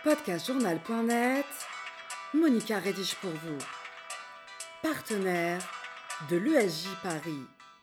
Podcastjournal.net, Monica rédige pour vous. Partenaire de l'ESJ Paris.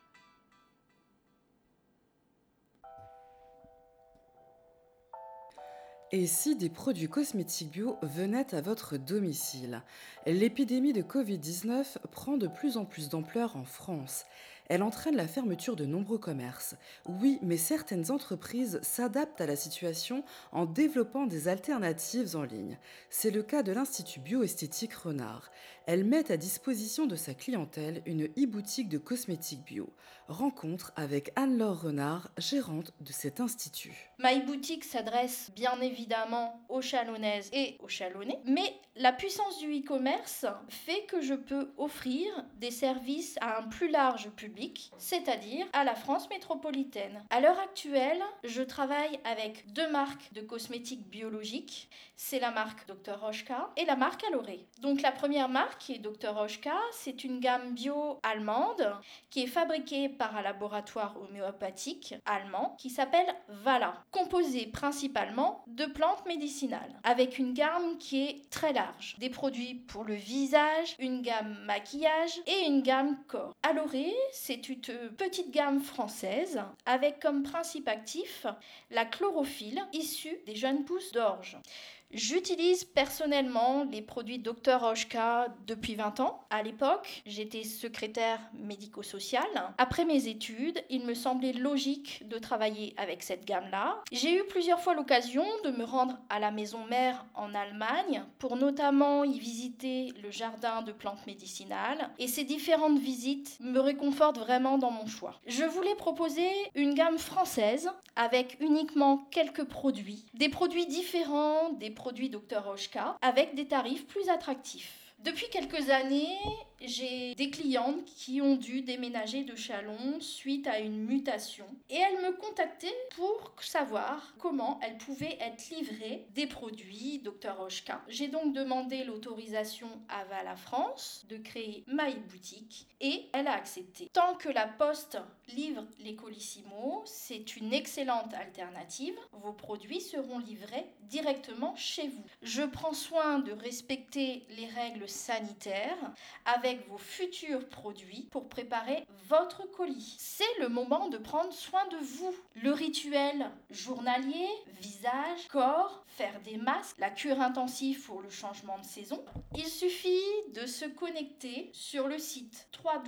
Et si des produits cosmétiques bio venaient à votre domicile? L'épidémie de Covid-19 prend de plus en plus d'ampleur en France. Elle entraîne la fermeture de nombreux commerces. Oui, mais certaines entreprises s'adaptent à la situation en développant des alternatives en ligne. C'est le cas de l'Institut bioesthétique Renard. Elle met à disposition de sa clientèle une e-boutique de cosmétiques bio. Rencontre avec Anne-Laure Renard, gérante de cet institut. Ma e-boutique s'adresse bien évidemment aux Chalonnaises et aux Chalonnais, mais la puissance du e-commerce fait que je peux offrir des services à un plus large public, c'est-à-dire à la France métropolitaine. À l'heure actuelle, je travaille avec deux marques de cosmétiques biologiques, c'est la marque Dr Oshka et la marque Aloré. Donc la première marque, qui est Dr Oshka, c'est une gamme bio allemande qui est fabriquée par un laboratoire homéopathique allemand qui s'appelle Vala, composé principalement de plantes médicinales, avec une gamme qui est très large. Des produits pour le visage, une gamme maquillage et une gamme corps. Aloré, c'est une petite gamme française avec comme principe actif la chlorophylle issue des jeunes pousses d'orge. J'utilise personnellement les produits Dr Oshka depuis 20 ans. À l'époque, j'étais secrétaire médico-sociale. Après mes études, il me semblait logique de travailler avec cette gamme-là. J'ai eu plusieurs fois l'occasion de me rendre à la maison mère en Allemagne pour notamment y visiter le jardin de plantes médicinales. Et ces différentes visites me réconfortent vraiment dans mon choix. Je voulais proposer une gamme française avec uniquement quelques produits. Des produits différents, des produits Dr Oshka avec des tarifs plus attractifs. Depuis quelques années, j'ai des clientes qui ont dû déménager de Chalon suite à une mutation et elles me contactaient pour savoir comment elles pouvaient être livrées des produits Dr Oshka. J'ai donc demandé l'autorisation à Vala France de créer ma e-boutique et elle a accepté. Tant que la Poste livre les Colissimo, c'est une excellente alternative. Vos produits seront livrés directement chez vous. Je prends soin de respecter les règles sanitaires avec vos futurs produits pour préparer votre colis. C'est le moment de prendre soin de vous. Le rituel journalier, visage, corps, faire des masques, la cure intensive pour le changement de saison. Il suffit de se connecter sur le site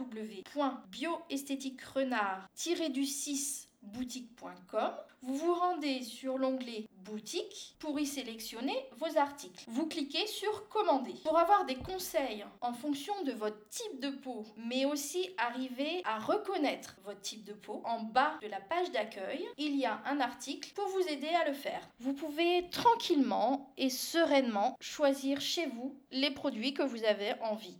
www.bioesthétiquerenard-du6 boutique.com. Vous vous rendez sur l'onglet boutique pour y sélectionner vos articles. Vous cliquez sur commander. Pour avoir des conseils en fonction de votre type de peau, mais aussi arriver à reconnaître votre type de peau, en bas de la page d'accueil, il y a un article pour vous aider à le faire. Vous pouvez tranquillement et sereinement choisir chez vous les produits que vous avez envie.